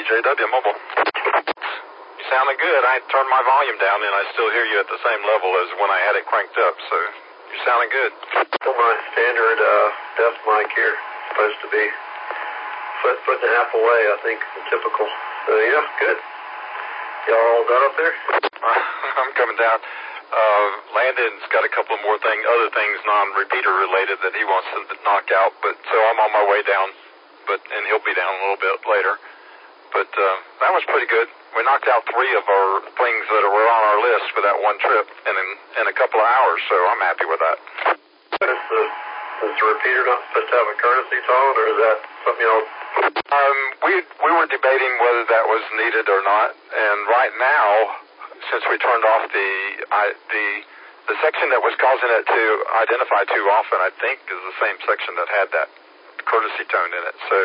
DJW Mobile. You sounding good. I turned my volume down and I still hear you at the same level as when I had it cranked up, so you're sounding good. Well, my standard def mic here is supposed to be foot and a half away, I think, from typical. So, yeah, good. Y'all all done up there? I'm coming down. Landon's got a couple of more other things non-repeater related that he wants to knock out, but so I'm on my way down, and he'll be down a little bit later. But that was pretty good. We knocked out 3 of our things that were on our list for that one trip in a couple of hours, so I'm happy with that. Is the repeater not supposed to have a courtesy tone, or is that something else? We were debating whether that was needed or not, and right now, since we turned off the section that was causing it to identify too often, I think is the same section that had that courtesy tone in it. So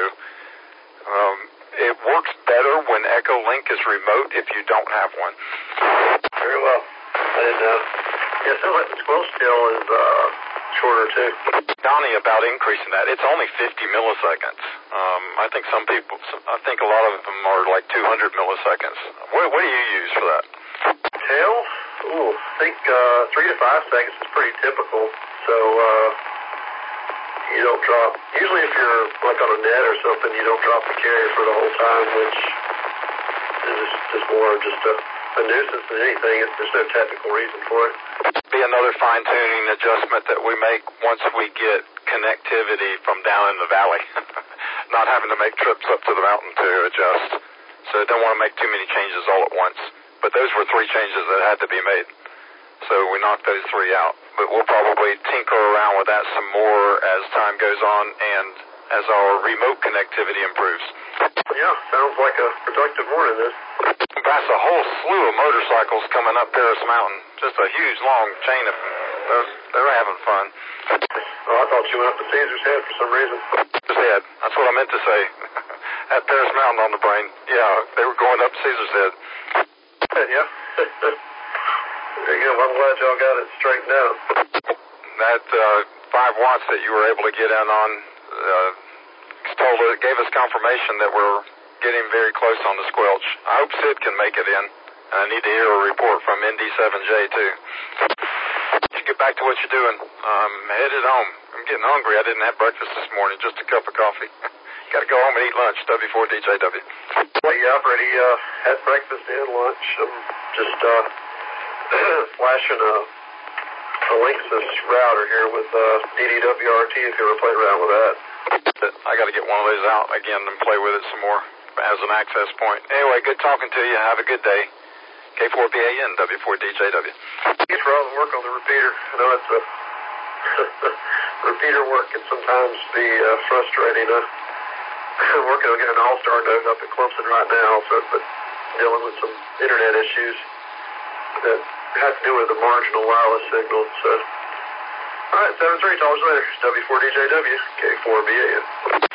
it works better when Echo Link is remote if you don't have one. Very well. I didn't know. Yeah, it sounds like the squelch tail is shorter too. Donnie about increasing that. It's only 50 milliseconds. I think I think a lot of them are like 200 milliseconds. What do you use for that? Tail? Ooh, I think 3 to 5 seconds is pretty typical. So you don't drop. Usually, if you're like on a net or something, you don't drop the carrier for the whole time, which is just more just a nuisance than anything. There's no technical reason for it. Be another fine-tuning adjustment that we make once we get connectivity from down in the valley. Not having to make trips up to the mountain to adjust. So I don't want to make too many changes all at once. But those were 3 changes that had to be made. So we knocked those 3 out. But we'll probably tinker around with that some more as time goes on and as our remote connectivity improves. Yeah, sounds like a productive morning then. That's a whole slew of motorcycles coming up Paris Mountain. Just a huge long chain of them. They're having fun. Oh, I thought you went up to Caesar's Head for some reason. Caesar's Head. That's what I meant to say. Had Paris Mountain on the brain. Yeah, they were going up Caesar's Head. Yeah. There you go. I'm glad y'all got it straightened out. That 5 watts that you were able to get in on gave us confirmation that we're getting very close on the squelch. I hope Sid can make it in. And I need to hear a report from ND7J too. You get back to what you're doing. I'm headed home. I'm getting hungry. I didn't have breakfast this morning, just a cup of coffee. Got to go home and eat lunch, W4DJW. Well, yeah, I've already had breakfast and lunch. I'm just flashing a Linksys router here with DDWRT if you ever played around with that. I got to get one of those out again and play with it some more as an access point. Anyway, good talking to you. Have a good day. K4BAN, W4DJW. Thanks for all the work on the repeater. I know it's repeater work can sometimes be frustrating. I'm working on getting an all-star node up in Clemson right now, but dealing with some internet issues that have to do with the marginal wireless signal. So, all right, 7-3, talk later. W4DJW, K4BAN.